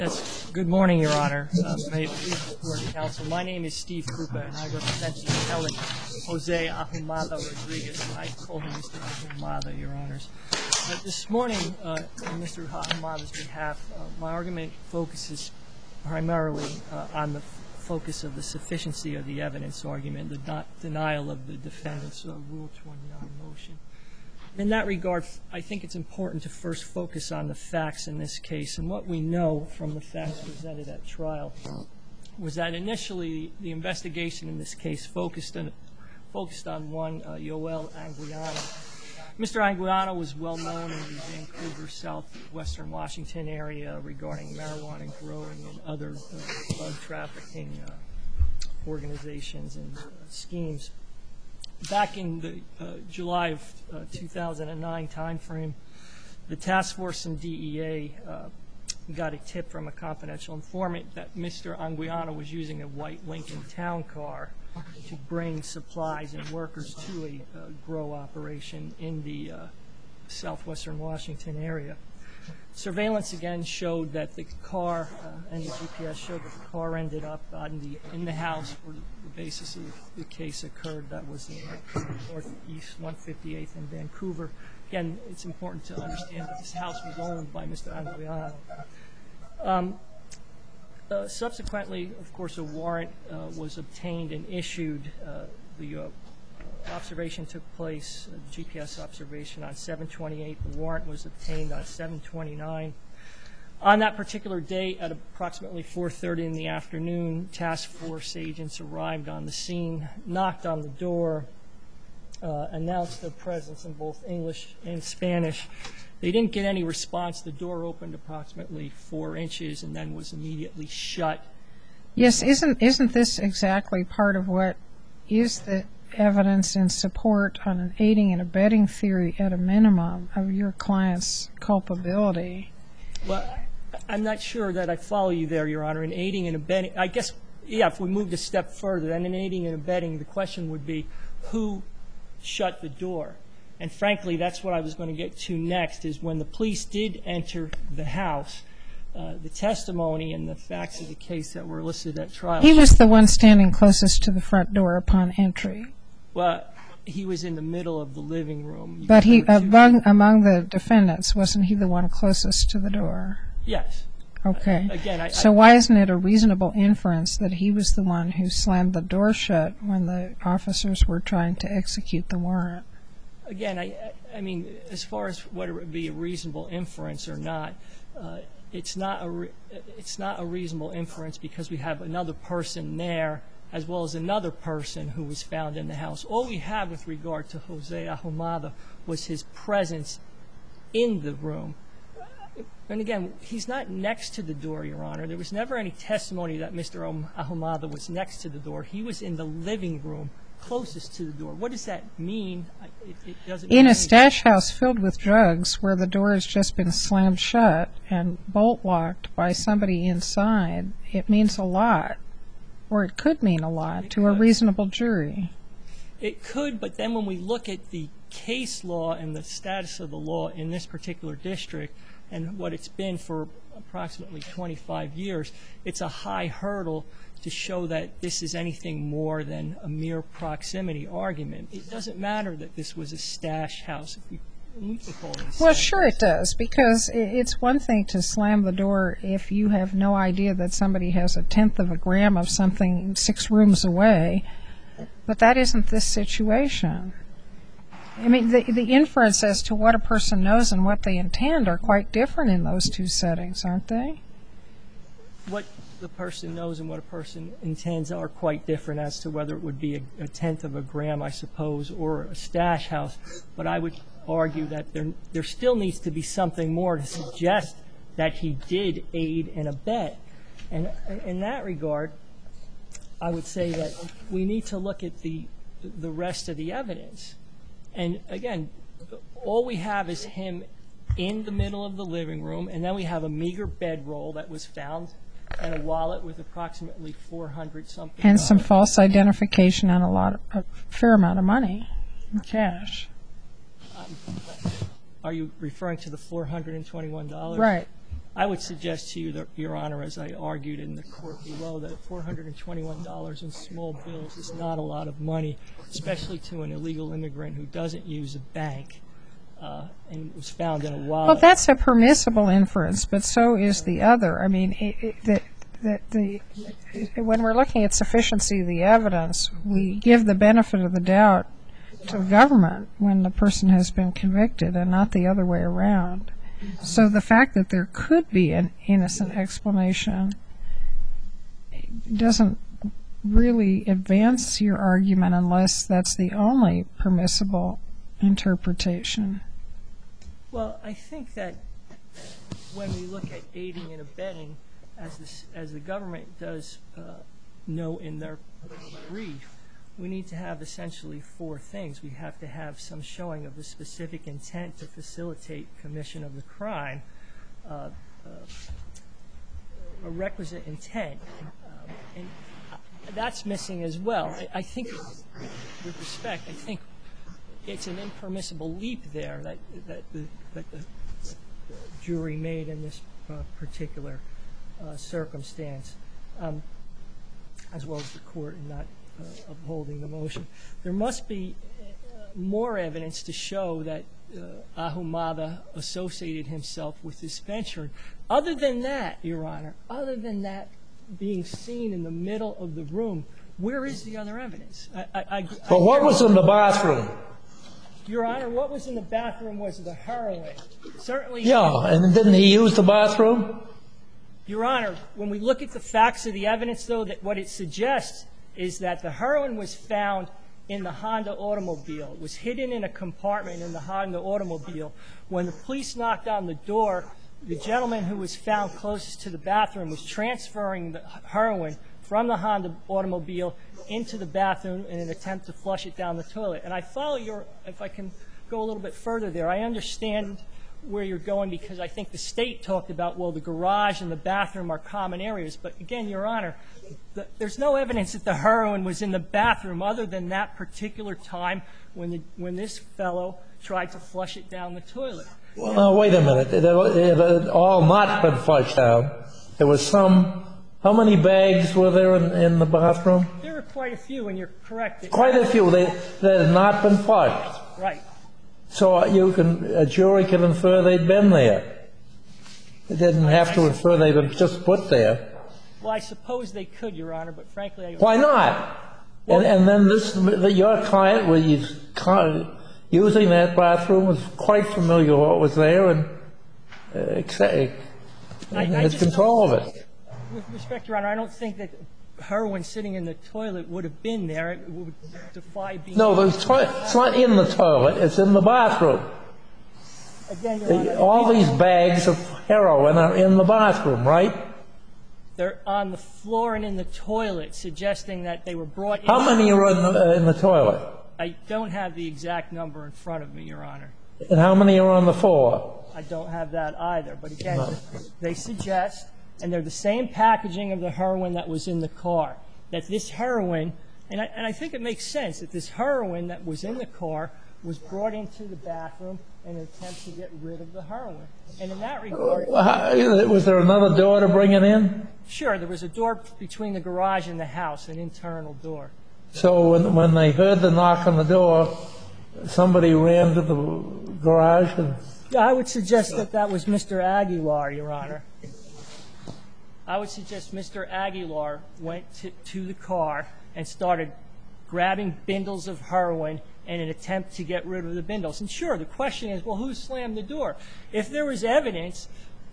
Yes. Good morning, Your Honor. May it please the Court of Counsel. My name is Steve Krupa, and I represent the appellant Jose Ahumada Rodriguez. I call him Mr. Ahumada, Your Honors. This morning, on Mr. Ahumada's behalf, my argument focuses primarily on the focus of the sufficiency of the evidence argument, the denial of the defendant's Rule 29 motion. In that regard, I think it's important to first focus on the facts in this case. And what we know from the facts presented at trial was that initially the investigation in this case focused on one Yoel Anguiano. Mr. Anguiano was well known in the Vancouver, southwestern Washington area regarding marijuana growing and other drug trafficking organizations and schemes. Back in the July of 2009 timeframe, the task force and DEA got a tip from a confidential informant that Mr. Anguiano was using a white Lincoln Town car to bring supplies and workers to a grow operation in the southwestern Washington area. Surveillance again showed that the car and the GPS showed that the car ended up in the house where the basis of the case occurred. That was in Northeast 158th in Vancouver. Again, it's important to understand that this house was owned by Mr. Anguiano. Subsequently, of course, a warrant was obtained and issued. The observation took place, GPS observation, on 7/28. The warrant was obtained on 7/29. On that particular date, at approximately 4:30 in the afternoon, task force agents arrived on the scene, knocked on the door, announced their presence in both English and Spanish. They didn't get any response. The door opened approximately 4 inches and then was immediately shut. Yes, isn't this exactly part of what is the evidence in support on an aiding and abetting theory at a minimum of your client's culpability? Well, I'm not sure that I follow you there, Your Honor. In aiding and abetting, I guess, yeah, if we moved a step further, then in aiding and abetting, the question would be who shut the door. And frankly, that's what I was going to get to next, is when the police did enter the house, the testimony and the facts of the case that were listed at trial. He was the one standing closest to the front door upon entry. Well, he was in the middle of the living room. But he, among the defendants, wasn't he the one closest to the door? Yes. Okay. Again, so why isn't it a reasonable inference that he was the one who slammed the door shut when the officers were trying to execute the warrant? Again, I mean, as far as whether it would be a reasonable inference or not, it's not a reasonable inference because we have another person there as well as another person who was found in the house. All we have with regard to Jose Ahumada was his presence in the room. And again, he's not next to the door, Your Honor. There was never any testimony that Mr. Ahumada was next to the door. He was in the living room closest to the door. What does that mean? It doesn't mean in a anything. stash house filled with drugs where the door has just been slammed shut and bolt locked by somebody inside, it means a lot. Or it could mean a lot to a reasonable jury. It could, but then when we look at the case law and the status of the law in this particular district and what it's been for approximately 25 years, it's a high hurdle to show that this is anything more than a mere proximity argument. It doesn't matter that this was a stash house. If we can call it a stash Well, sure house. it does, because it's one thing to slam the door if you have no idea that somebody has 1/10 of a gram of something 6 rooms away, but that isn't this situation. I mean, the inference as to what a person knows and what they intend are quite different in those two settings, aren't they? What the person knows and what a person intends are quite different as to whether it would be a 1/10 of a gram, I suppose, or a stash house. But I would argue that there still needs to be something more to suggest that he did aid and abet. And in that regard, I would say that we need to look at the rest of the evidence. And again, all we have is him in the middle of the living room, and then we have a meager bedroll that was found and a wallet with approximately $400-something. And some false identification on a fair amount of money in cash. Are you referring to the $421? Right. I would suggest to you, Your Honor, as I argued in the court below, that $421 in small bills is not a lot of money, especially to an illegal immigrant who doesn't use a bank and was found in a wallet. Well, that's a permissible inference, but so is the other. I mean, when we're looking at sufficiency of the evidence, we give the benefit of the doubt to the government when the person has been convicted and not the other way around. So the fact that there could be an innocent explanation doesn't really advance your argument unless that's the only permissible interpretation. Well, I think that when we look at aiding and abetting, as the government does note in their brief, we need to have essentially four things. We have to have some showing of the specific intent to facilitate commission of the crime, a requisite intent, and that's missing as well. I think, with respect, I think it's an impermissible leap there that the jury made in this particular circumstance, as well as the court in not upholding the motion. There must be more evidence to show that Ahumada associated himself with this venture. Other than that, Your Honor, other than that being seen in the middle of the room, where is the other evidence? But what was in the bathroom? Your Honor, what was in the bathroom was the heroin. Certainly. Yeah, and didn't he use the bathroom? Your Honor, when we look at the facts of the evidence, though, that what it suggests is that the heroin was found in the Honda automobile. It was hidden in a compartment in the Honda automobile. When the police knocked on the door, the gentleman who was found closest to the bathroom was transferring the heroin from the Honda automobile into the bathroom in an attempt to flush it down the toilet. And I follow your, if I can go a little bit further there, I understand where you're going because I think the State talked about, well, the garage and the bathroom are common areas. But again, Your Honor, there's no evidence that the heroin was in the bathroom other than that particular time when this fellow tried to flush it down the toilet. Well, now, wait a minute. It had all not been flushed down. There was some. How many bags were there in the bathroom? There were quite a few, and you're correct. Quite a few that had not been flushed. Right. So a jury can infer they'd been there. It didn't have to infer they'd been just put there. Well, I suppose they could, Your Honor, but frankly, I don't. Why not? And then your client was using that bathroom, was quite familiar with what was there, and had control of it. With respect, Your Honor, I don't think that heroin sitting in the toilet would have been there. It would defy being. No, it's not in the toilet. It's in the bathroom. Again, Your Honor, all these bags of heroin are in the bathroom, right? They're on the floor and in the toilet, suggesting that they were brought in. How many are in the toilet? I don't have the exact number in front of me, Your Honor. And how many are on the floor? I don't have that either. But again, they suggest, and they're the same packaging of the heroin that was in the car, that this heroin, and I think it makes sense, that this heroin that was in the car was brought into the bathroom in an attempt to get rid of the heroin. And in that regard... Was there another door to bring it in? Sure. There was a door between the garage and the house, an internal door. So when they heard the knock on the door, somebody ran to the garage? Yeah, I would suggest that that was Mr. Aguilar, Your Honor. I would suggest Mr. Aguilar went to the car and started grabbing bindles of heroin in an attempt to get rid of the bindles. And sure, the question is, well, who slammed the door? If there was evidence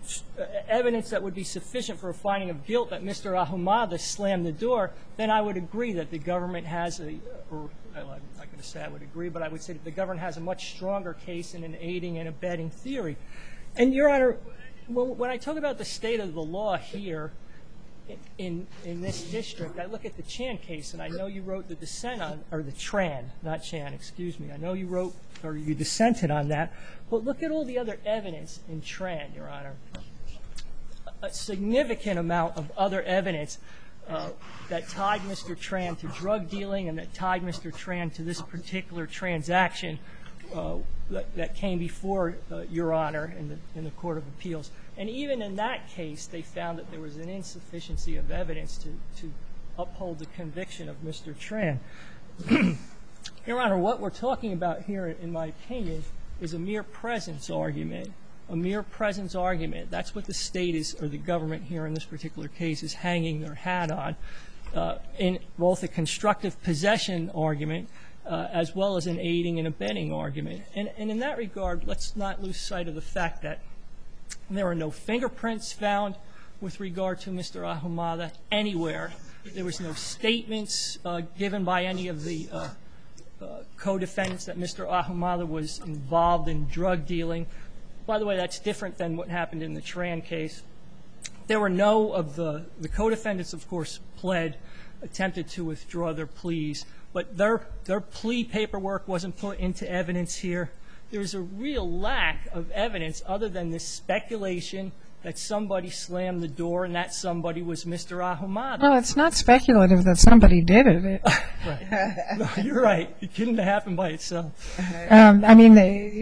that would be sufficient for a finding of guilt that Mr. Ahumada slammed the door, then I would agree that the government has a, or I'm not going to say I would agree, but I would say that the government has a much stronger case in an aiding and abetting theory. And, Your Honor, when I talk about the state of the law here in this district, I look at the Chan case, and I know you wrote the dissent on, or the Tran, not Chan, excuse me. I know you wrote, or you dissented on that. But look at all the other evidence in Tran, Your Honor. A significant amount of other evidence that tied Mr. Tran to drug dealing and that tied Mr. Tran to this particular transaction that came before Your Honor in the Court of Appeals. And even in that case, they found that there was an insufficiency of evidence to uphold the conviction of Mr. Tran. Your Honor, what we're talking about here, in my opinion, is a mere presence argument. A mere presence argument. That's what the state is, or the government here in this particular case, is hanging their hat on, in both a constructive possession argument as well as an aiding and abetting argument. And in that regard, let's not lose sight of the fact that there are no fingerprints found with regard to Mr. Ahumada anywhere. There was no statements given by any of the co-defendants that Mr. Ahumada was involved in drug dealing. By the way, that's different than what happened in the Tran case. There were no of the co-defendants, of course, pled, attempted to withdraw their pleas, but their plea paperwork wasn't put into evidence here. There's a real lack of evidence other than this speculation that somebody slammed the door and that somebody was Mr. Ahumada. Well, it's not speculative that somebody did it. Right. No, you're right. It couldn't have happened by itself. I mean,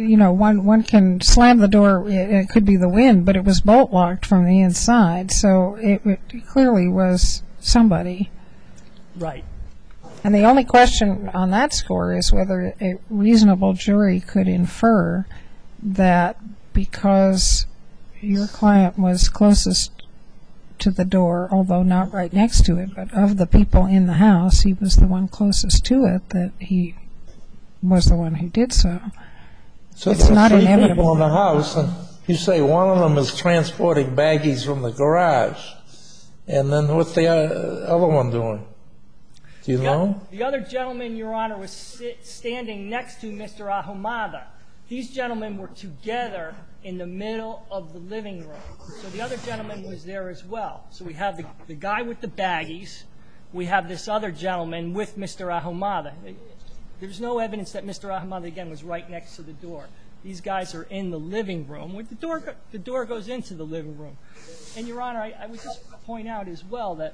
one can slam the door. It could be the wind, but it was bolt locked from the inside, so it clearly was somebody. Right. And the only question on that score is whether a reasonable jury could infer that because your client was closest to the door, although not right next to it, but of the people in the house, he was the one closest to it, that he was the one who did so. So it's not there are three inevitable. people in the house, and you say one of them is transporting baggies from the garage. And then what's the other one doing? Do you know? The other gentleman, Your Honor, was standing next to Mr. Ahumada. These gentlemen were together in the middle of the living room. So the other gentleman was there as well. So we have the guy with the baggies. We have this other gentleman with Mr. Ahumada. There's no evidence that Mr. Ahumada, again, was right next to the door. These guys are in the living room. The door goes into the living room. And, Your Honor, I would just point out as well that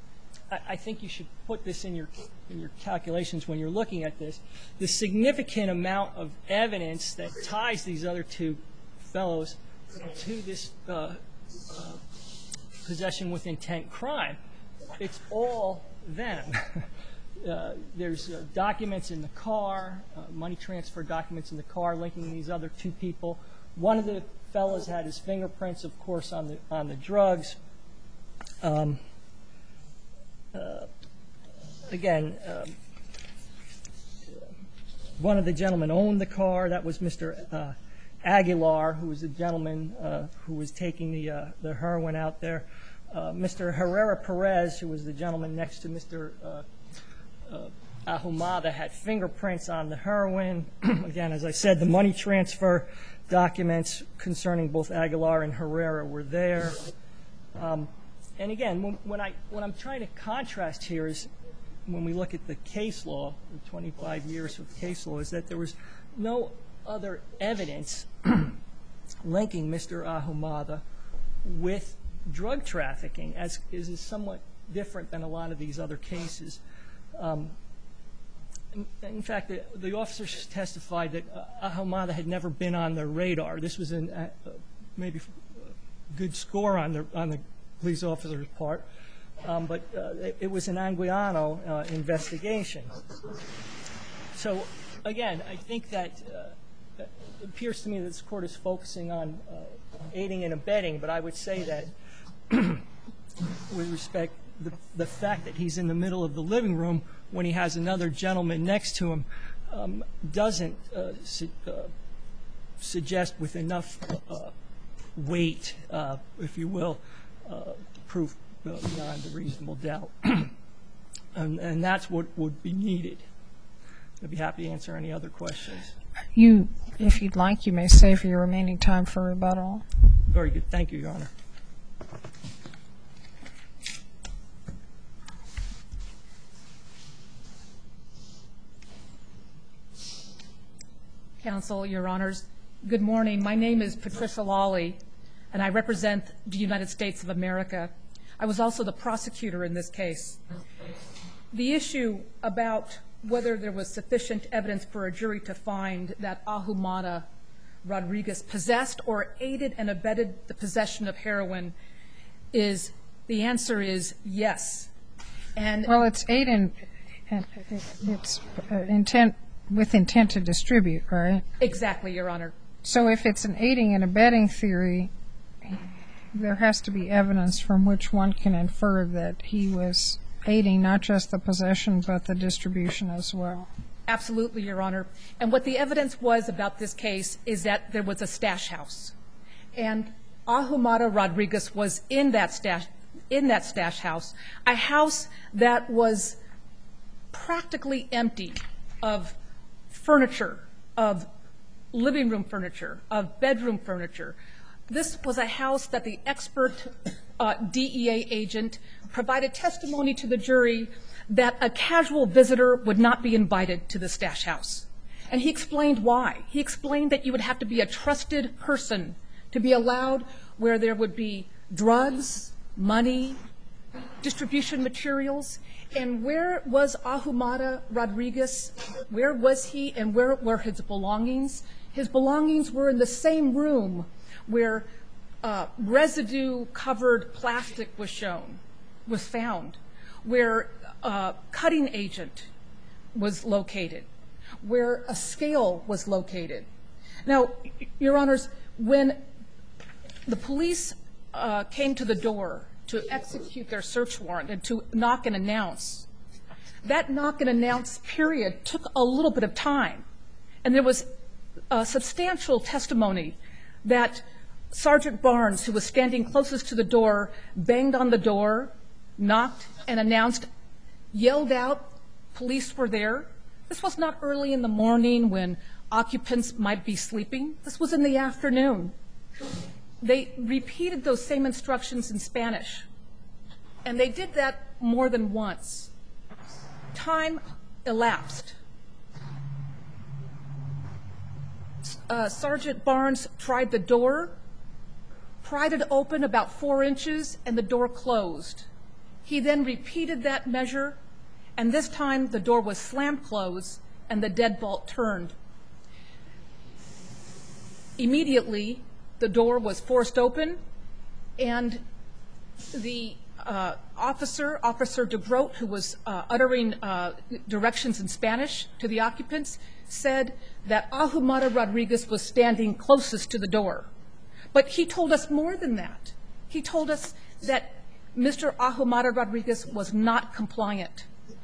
I think you should put this in your calculations when you're looking at this. The significant amount of evidence that ties these other two fellows to this possession with intent crime, it's all them. There's documents in the car, money transfer documents in the car linking these other two people. One of the fellows had his fingerprints, of course, on the drugs. Again, one of the gentlemen owned the car. That was Mr. Aguilar, who was the gentleman who was taking the heroin out there. Mr. Herrera Perez, who was the gentleman next to Mr. Ahumada, had fingerprints on the heroin. Again, as I said, the money transfer documents concerning both Aguilar and Herrera were there. And again, when I'm trying to contrast here is when we look at the case law, the 25 years of case law, is that there was no other evidence linking Mr. Ahumada with drug trafficking, as is somewhat different than a lot of these other cases. In fact, the officers testified that Ahumada had never been on their radar. This was maybe a good score on the police officer's part, but it was an Anguiano investigation. So, again, I think that it appears to me that this Court is focusing on aiding and abetting, but I would say that with respect, the fact that he's in the middle of the living room when he has another gentleman next to him doesn't suggest with enough weight, if you will, proof beyond a reasonable doubt. And that's what would be needed. I'd be happy to answer any other questions. If you'd like, you may save your remaining time for rebuttal. Very good. Thank you, Your Honor. Counsel, Your Honors, good morning. My name is Patricia Lawley, and I represent the United States of America. I was also the prosecutor in this case. The issue about whether there was sufficient evidence for a jury to find that Ahumada Rodriguez possessed or aided and abetted the possession of heroin, the answer is yes. And well, it's it's with intent to distribute, right? Exactly, Your Honor. So if it's an aiding and abetting theory, there has to be evidence from which one can infer that he was aiding not just the possession but the distribution as well. Absolutely, Your Honor. And what the evidence was about this case is that there was a stash house. And Ahumada Rodriguez was in that stash house, a house that was practically empty of furniture, of living room furniture, of bedroom furniture. This was a house that the expert DEA agent provided testimony to the jury that a casual visitor would not be invited to the stash house. And he explained why. He explained that you would have to be a trusted person to be allowed where there would be drugs, money, distribution materials. And where was Ahumada Rodriguez? Where was he and where were his belongings? His belongings were in the same room where residue-covered plastic was found, where a cutting agent was located, where a scale was located. Now, Your Honors, when the police came to the door to execute their search warrant and to knock and announce, that knock and announce period took a little bit of time. And there was substantial testimony that Sergeant Barnes, who was standing closest to the door, banged on the door, knocked and announced, yelled out, police were there. This was not early in the morning when occupants might be sleeping. This was in the afternoon. They repeated those same instructions in Spanish, and they did that more than once. Time elapsed. Sergeant Barnes tried the door, pried it open about 4 inches, and the door closed. He then repeated that measure, and this time the door was slammed closed and the deadbolt turned. Immediately, the door was forced open, and the Officer DeGroat, who was uttering directions in Spanish to the occupants, said that Ahumada Rodriguez was standing closest to the door. But he told us more than that. He told us that Mr. Ahumada Rodriguez was not compliant.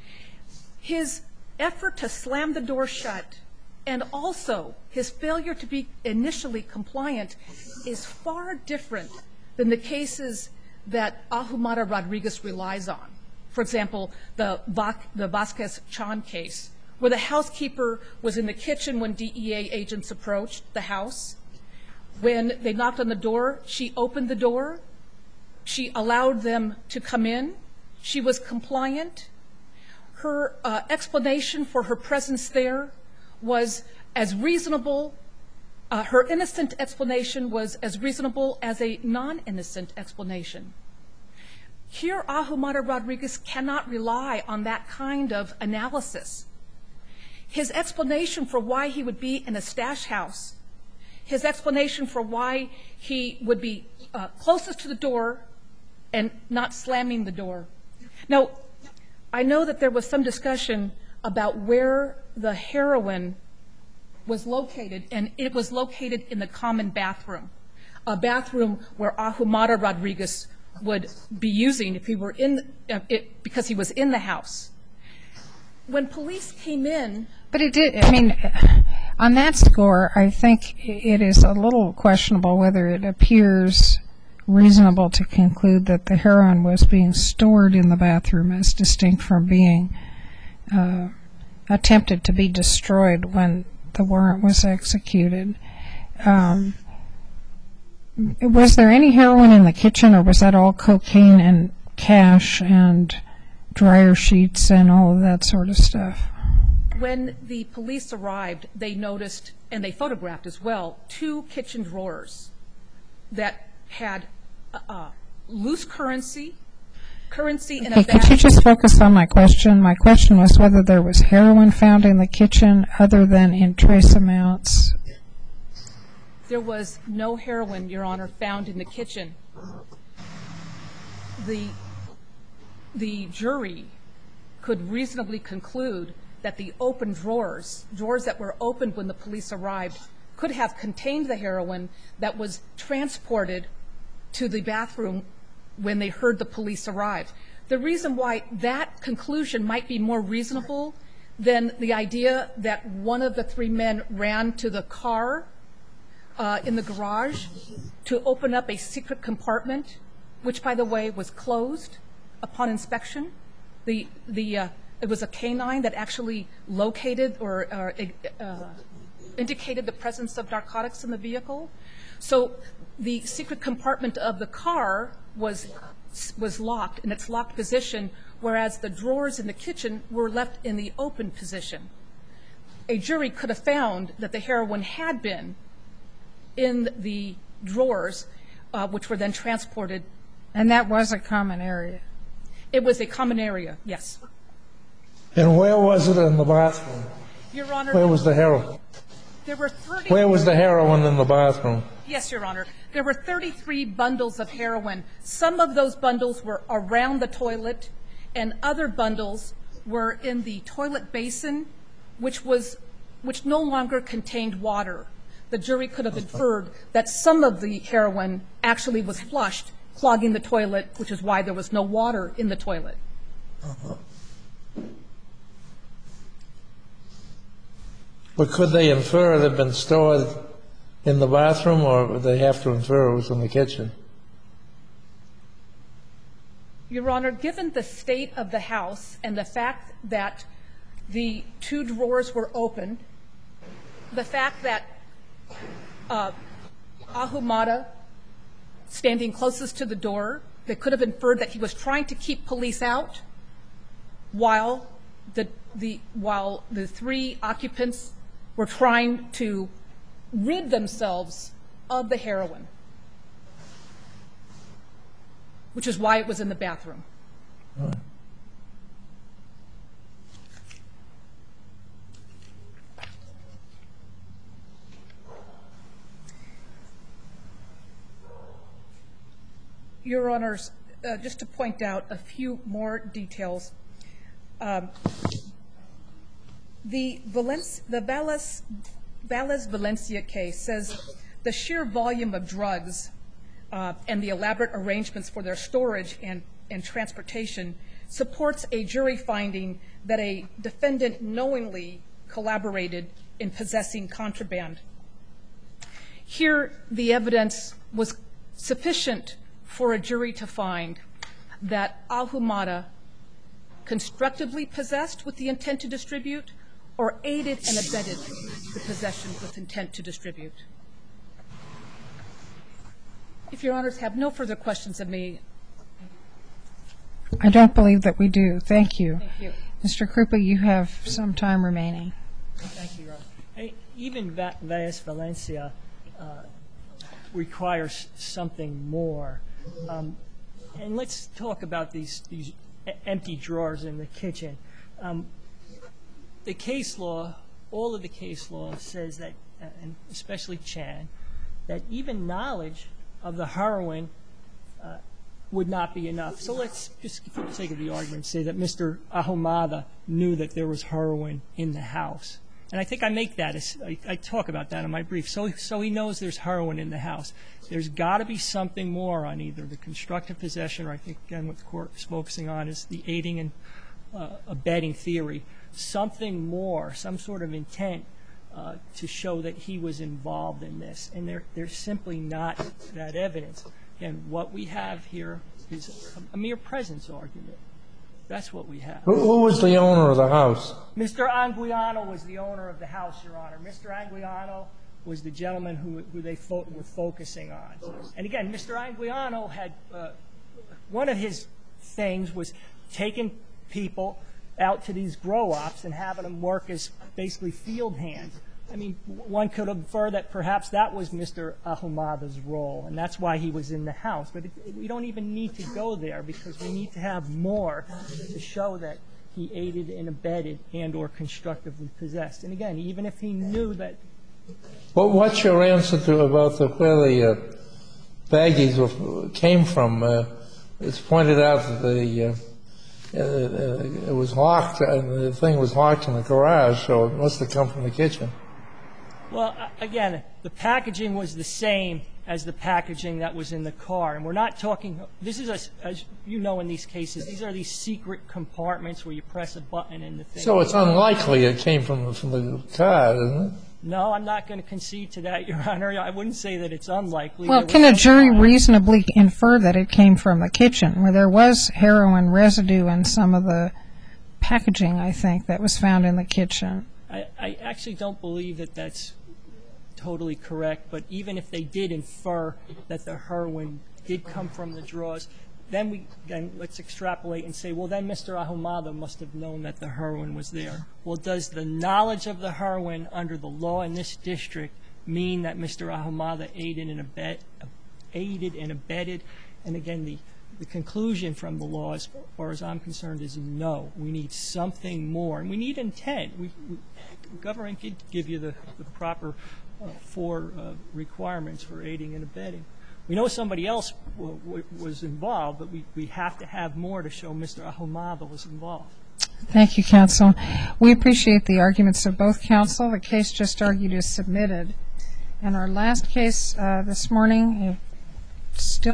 His effort to slam the door shut and also his failure to be initially compliant is far different than the cases that Ahumada Rodriguez relies on. For example, the Vasquez-Chan case, where the housekeeper was in the kitchen when DEA agents approached the house. When they knocked on the door, she opened the door. She allowed them to come in. She was compliant. Her explanation for her presence there was as reasonable. Her innocent explanation was as reasonable as a non-innocent explanation. Here, Ahumada Rodriguez cannot rely on that kind of analysis. His explanation for why he would be in a stash house, his explanation for why he would be closest to the door and not slamming the door. Now, I know that there was some discussion about where the heroin was located, and it was located in the common bathroom, a bathroom where Ahumada Rodriguez would be using if he were because he was in the house. When police came in... But it did, I mean, on that score, I think it is a little questionable whether it appears reasonable to conclude that the heroin was being stored in the bathroom as distinct from being attempted to be destroyed when the warrant was executed. Was there any heroin in the kitchen, or was that all cocaine and cash and dryer sheets and all of that sort of stuff? When the police arrived, they noticed, and they photographed as well, 2 kitchen drawers that had loose currency in a bag. Could you just focus on my question? My question was whether there was heroin found in the kitchen other than in trace amounts. There was no heroin, Your Honor, found in the kitchen. The jury could reasonably conclude that the open drawers that were opened when the police arrived, could have contained the heroin that was transported to the bathroom when they heard the police arrive. The reason why that conclusion might be more reasonable than the idea that one of the three men ran to the car in the garage to open up a secret compartment, which, by the way, was closed upon inspection. It was a canine that actually located or indicated the presence of narcotics in the vehicle. So the secret compartment of the car was locked in its locked position, whereas the drawers in the kitchen were left in the open position. A jury could have found that the heroin had been in the drawers, which were then transported. And that was a common area? It was a common area, yes. And where was it in the bathroom? Your Honor, Where was the heroin? there were 30. Where was the heroin in the bathroom? Yes, Your Honor. There were 33 bundles of heroin. Some of those bundles were around the toilet, and other bundles were in the toilet basin, which no longer contained water. The jury could have inferred that some of the heroin actually was flushed, clogging the toilet, which is why there was no water in the toilet. But could they infer it had been stored in the bathroom, or would they have to infer it was in the kitchen? Your Honor, given the state of the house and the fact that the two drawers were open, the fact that Ahumada, standing closest to the door, they could have inferred that he was trying to keep police out while the three occupants were trying to rid themselves of the heroin, which is why it was in the bathroom. Your Honors, just to point out a few more details, the Valles-Valencia case says the sheer volume of drugs and the elaborate arrangements for their storage and transportation supports a jury finding that a defendant knowingly collaborated in possessing contraband. Here, the evidence was sufficient for a jury to find that Ahumada constructively possessed with the intent to distribute or aided and abetted the possession with intent to distribute. If Your Honors have no further questions of me. I don't believe that we do. Thank you. Thank you. Mr. Krupa, you have some time remaining. Thank you, Your Honor. Even Valles-Valencia requires something more. And let's talk about these empty drawers in the kitchen. The case law, all of the case law says that, and especially Chan, that even knowledge of the heroin would not be enough. So let's just, for the sake of the argument, say that Mr. Ahumada knew that there was heroin in the house. And I think I make that, I talk about that in my brief. So he knows there's heroin in the house. There's got to be something more on either the constructive possession, or I think, again, what the court is focusing on is the aiding and abetting theory. Something more, some sort of intent to show that he was involved in this. And there's simply not that evidence. And what we have here is a mere presence argument. That's what we have. Who was the owner of the house? Mr. Anguiano was the owner of the house, Your Honor. Mr. Anguiano was the gentleman who they were focusing on. And again, Mr. Anguiano had one of his things was taking people out to these grow-ops and having them work as basically field hands. I mean, one could infer that perhaps that was Mr. Ahumada's role, and that's why he was in the house. But we don't even need to go there, because we need to have more to show that he aided and abetted and or constructively possessed. And again, even if he knew that What's your answer to about where the baggies came from? It's pointed out that it was locked, and the thing was locked in the garage, so it must have come from the kitchen. Well, again, the packaging was the same as the packaging that was in the car. And we're not talking, this is, as you know in these cases, these are these secret compartments where you press a button and the thing. So it's unlikely it came from the car, isn't it? No, I'm not going to concede to that, Your Honor. I wouldn't say that it's unlikely. Well, can a jury reasonably infer that it came from the kitchen, where there was heroin residue in some of the packaging, I think, that was found in the kitchen? I actually don't believe that that's totally correct, but even if they did infer that the heroin did come from the drawers, then let's extrapolate and say, well, then Mr. Ahumada must have known that the heroin was there. Well, does the knowledge of the heroin under the law in this district mean that Mr. Ahumada aided and abetted? And again, the conclusion from the law, as far as I'm concerned, is no. We need something more, and we need intent. The government could give you the proper 4 requirements for aiding and abetting. We know somebody else was involved, but we have to have more to show Mr. Ahumada was involved. Thank you, counsel. We appreciate the arguments of both counsel. The case just argued is submitted. And our last case this morning, still